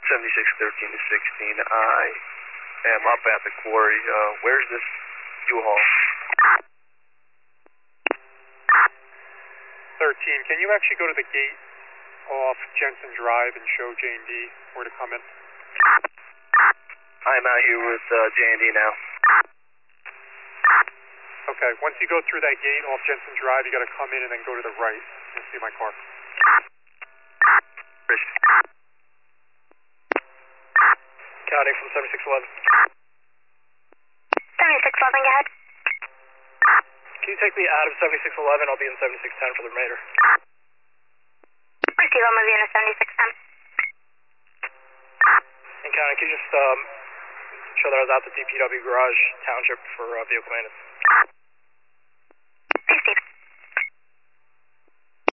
7613 to 16. I am up at the quarry. Where's this U-Haul? 13, can you actually go to the gate off Jensen Drive and show J&D where to come in? I'm out here with J&D now. Okay, once you go through that gate off Jensen Drive, you got to come in and then go to the right. You'll see my car. Counting from 7611. 7611, go ahead. Can you take me out of 7611? I'll be in 7610 for the remainder. Receive, I'll move you into 7610. And Counting, can you just show that I was out the DPW garage township for vehicle maintenance?